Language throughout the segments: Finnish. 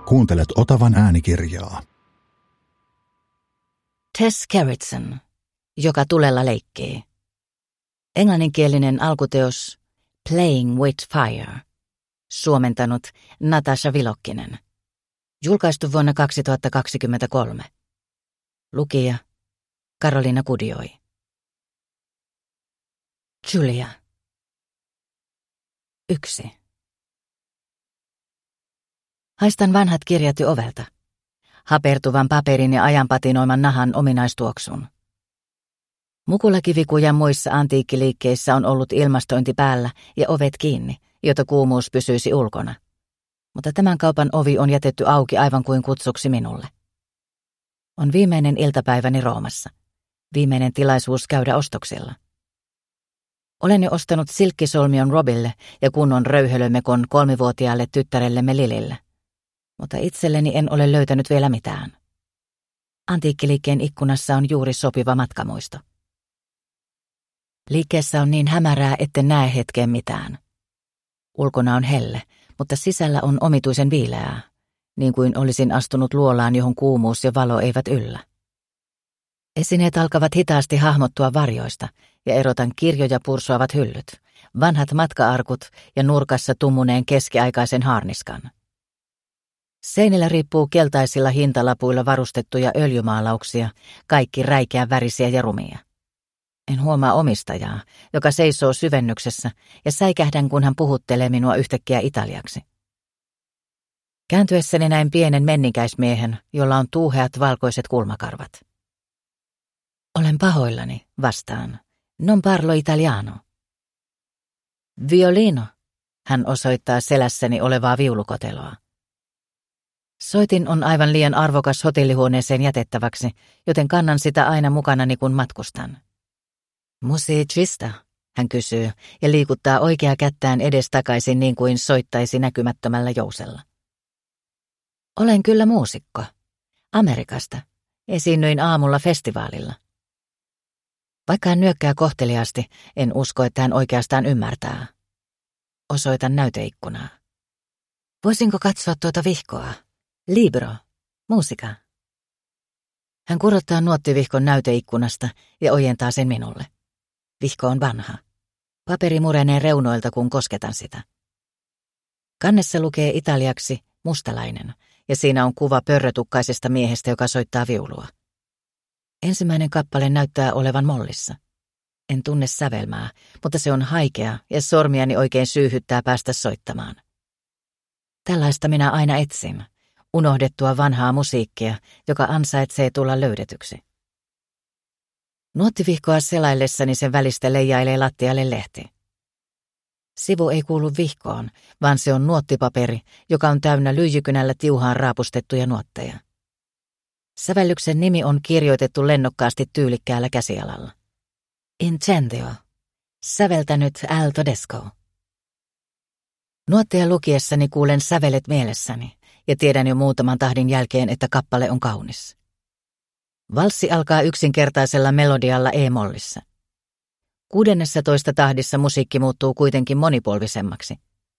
Kuuntelet Otavan äänikirjaa. Tess Gerritsen, joka tulella leikkii. Englanninkielinen alkuteos Playing with Fire. Suomentanut Natasha Vilokkinen. Julkaistu vuonna 2023. Lukija Karoliina Kudioi. Julia. 1. Haistan vanhat kirjat jo ovelta. Hapertuvan paperin ja ajanpatinoiman nahan ominaistuoksun. Mukulakivikujan muissa antiikkiliikkeissä on ollut ilmastointi päällä ja ovet kiinni, jotta kuumuus pysyisi ulkona. Mutta tämän kaupan ovi on jätetty auki aivan kuin kutsuksi minulle. On viimeinen iltapäiväni Roomassa. Viimeinen tilaisuus käydä ostoksilla. Olen jo ostanut silkkisolmion Robille ja kunnon röyhelömekon 3-vuotiaalle tyttärellemme Lilille. Mutta itselleni en ole löytänyt vielä mitään. Antiikkiliikkeen ikkunassa on juuri sopiva matkamuisto. Liikkeessä on niin hämärää, etten näe hetkeen mitään. Ulkona on helle, mutta sisällä on omituisen viileää, niin kuin olisin astunut luolaan, johon kuumuus ja valo eivät yllä. Esineet alkavat hitaasti hahmottua varjoista ja erotan kirjoja pursuavat hyllyt, vanhat matka-arkut ja nurkassa tummuneen keskiaikaisen haarniskan. Seinillä riippuu keltaisilla hintalapuilla varustettuja öljymaalauksia, kaikki räikeän värisiä ja rumia. En huomaa omistajaa, joka seisoo syvennyksessä, ja säikähdän, kun hän puhuttelee minua yhtäkkiä italiaksi. Kääntyessäni näin pienen menninkäismiehen, jolla on tuuheat valkoiset kulmakarvat. Olen pahoillani, vastaan. Non parlo italiano. Violino, hän osoittaa selässäni olevaa viulukoteloa. Soitin on aivan liian arvokas hotellihuoneeseen jätettäväksi, joten kannan sitä aina mukanani, kun matkustan. Musicista, hän kysyy ja liikuttaa oikeaa kättään edestakaisin niin kuin soittaisi näkymättömällä jousella. Olen kyllä muusikko. Amerikasta. Esiinnyin aamulla festivaalilla. Vaikka hän nyökkää kohteliaasti, en usko, että hän oikeastaan ymmärtää. Osoitan näyteikkunaa. Voisinko katsoa tuota vihkoa? Libro. Musica. Hän kurottaa nuottivihkon näyteikkunasta ja ojentaa sen minulle. Vihko on vanha. Paperi murenee reunoilta, kun kosketan sitä. Kannessa lukee italiaksi mustalainen, ja siinä on kuva pörrötukkaisesta miehestä, joka soittaa viulua. Ensimmäinen kappale näyttää olevan mollissa. En tunne sävelmää, mutta se on haikea ja sormiani oikein syyhyttää päästä soittamaan. Tällaista minä aina etsin. Unohdettua vanhaa musiikkia, joka ansaitsee tulla löydetyksi. Nuottivihkoa selaillessani sen välistä leijailee lattialle lehti. Sivu ei kuulu vihkoon, vaan se on nuottipaperi, joka on täynnä lyijykynällä tiuhaan raapustettuja nuotteja. Sävellyksen nimi on kirjoitettu lennokkaasti tyylikkäällä käsialalla. Incendio. Säveltänyt Al Todesco. Nuotteja lukiessani kuulen sävelet mielessäni ja tiedän jo muutaman tahdin jälkeen, että kappale on kaunis. Valssi alkaa yksinkertaisella melodialla E-mollissa. 16 tahdissa musiikki muuttuu kuitenkin monipolvisemmaksi.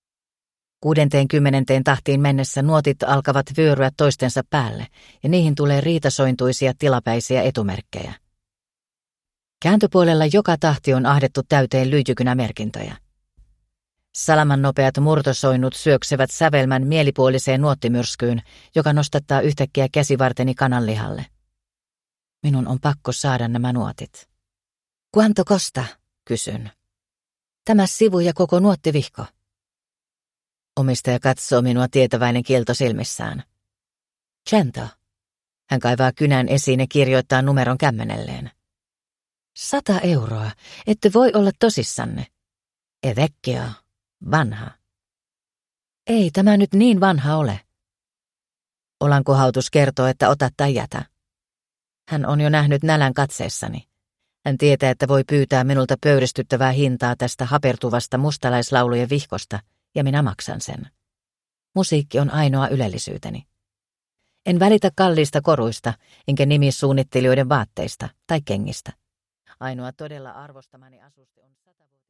60. tahtiin mennessä nuotit alkavat vyöryä toistensa päälle ja niihin tulee riitasointuisia tilapäisiä etumerkkejä. Kääntöpuolella joka tahti on ahdettu täyteen lyijykynämerkintöjä. Salaman nopeat murtosoinnut syöksevät sävelmän mielipuoliseen nuottimyrskyyn, joka nostattaa yhtäkkiä käsivarteni kananlihalle. Minun on pakko saada nämä nuotit. Quanto costa? Kysyn. Tämä sivu ja koko nuottivihko. Omistaja katsoo minua tietäväinen kielto silmissään. 100. Hän kaivaa kynän esiin ja kirjoittaa numeron kämmenelleen. 100 euroa. Ette voi olla tosissanne. E vecchio. Vanha. Ei tämä nyt niin vanha ole. Olankohautus kertoo, että ota tai jätä. Hän on jo nähnyt nälän katseessani. Hän tietää, että voi pyytää minulta pöyristyttävää hintaa tästä hapertuvasta mustalaislaulujen vihkosta, ja minä maksan sen. Musiikki on ainoa ylellisyyteni. En välitä kalliista koruista, enkä nimissuunnittelijoiden vaatteista tai kengistä. Ainoa todella arvostamani asuste on 100 vuotta.